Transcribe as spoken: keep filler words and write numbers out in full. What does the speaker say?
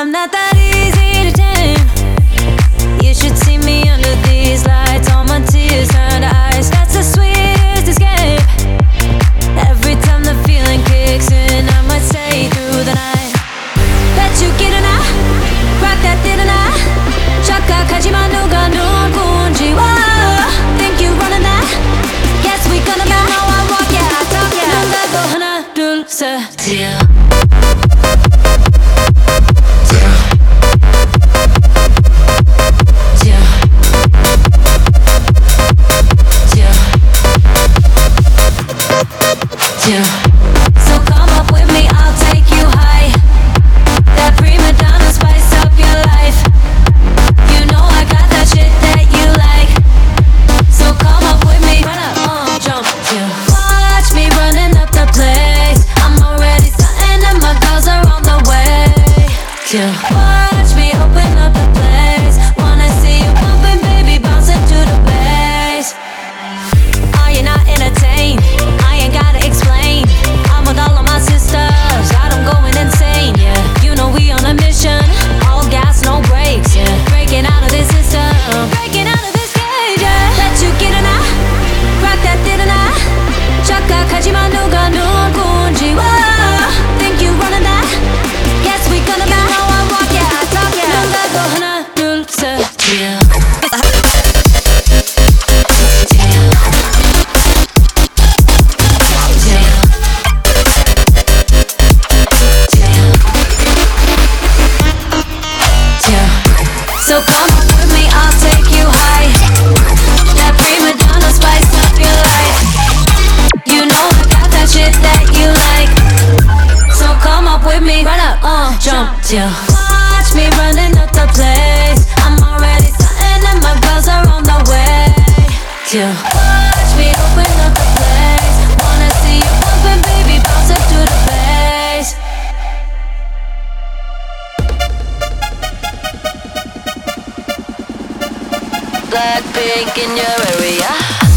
I'm not that easy to tame. You should see me under these lights. All my tears turn to ice. That's the sweetest escape. Every time the feeling kicks in, I might stay through the night. Bet you get it now. Rock that didn't I? 착각하지만 누가 누군지. Whoa, think you running that? Yes, we gonna be. You know I walk, yeah, I talk, yeah. 눈 감고 하나, 둘, 셋. Till. So come up with me, I'll take you high. That prima donna spice up your life. You know I got that shit that you like. So come up with me, run up, uh, jump, yeah. Watch me running up the place. I'm already starting and my girls are on the way. Yeah. Watch me open up the place. Wanna see you pumping, baby, bouncing to the bass. Are you not entertained? I ain't gotta explain. I'm with all of my sisters, got them going insane, yeah. You know we on a mission, all gas, no brakes, yeah. Breaking out of this system, breaking out of this cage, yeah. Let you get it now, rock that didn't I? 착각하지만 누가 누군지. Whoa, think you running that? Yes, we gonna be. You know I walk, yeah, I talk, yeah. 눈 감고 하나, 둘, 셋, yeah. So come up with me, I'll take you high. That prima donna spice up your life. You know I got that shit that you like. So come up with me, run up, uh, jump, yeah. Watch me running up the place. I'm already starting and my girls are on the way. Yeah. Watch me open up the place. Wanna see you pumping, baby, bounce up to the bass. Blackpink in your area.